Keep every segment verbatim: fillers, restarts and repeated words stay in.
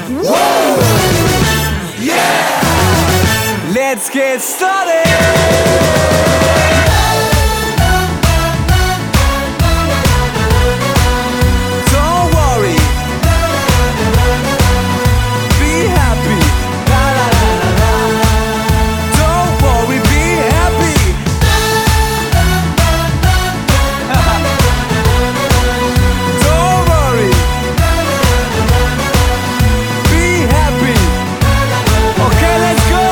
Whoa! Yeah! Let's get started! Don't worry, be happy. La la la la la. Don't worry, be happy. Don't worry, be happy. Okay, let's go.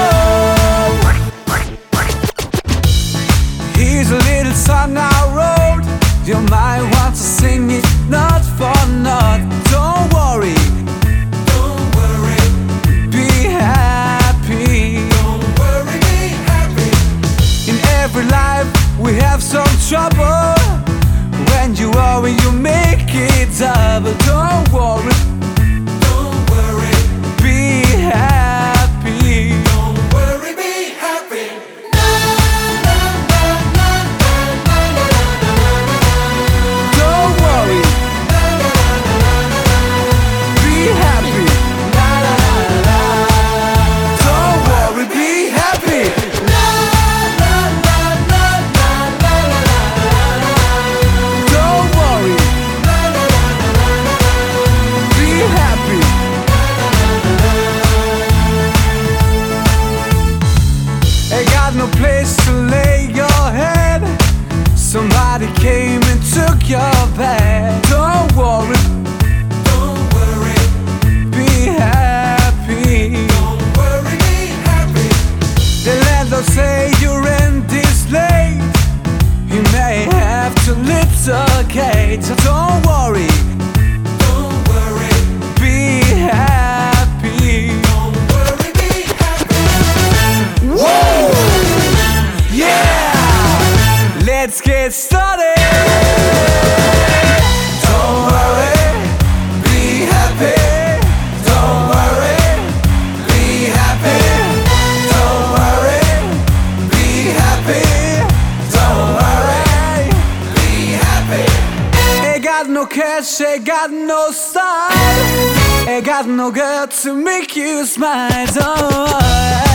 Here's a little song I wrote. You might want to sing it not for not. Don't worry, don't worry, be happy. Don't worry, be happy. In every life we have some trouble. When you worry, you make it double. Don't worry, don't worry, be happy. Don't worry, be happy. Don't worry, be happy. La la la la. Don't worry, be happy. La la la la la la la la. Don't worry, be happy. Ain't got no place to lay your head. Somebody came and took your bed. Don't worry, don't worry, be happy. Don't worry, be happy. The landlord say your rent is late. You may have to litigate. So don't worry, don't worry, be happy. Don't worry, be happy. Whoa! Yeah! Let's get started. Don't worry, be happy. Don't worry, be happy. Don't worry, be happy. Don't worry, be happy. Ain't got no cash, ain't got no style. Ain't got no girl to make you smile. Don't worry.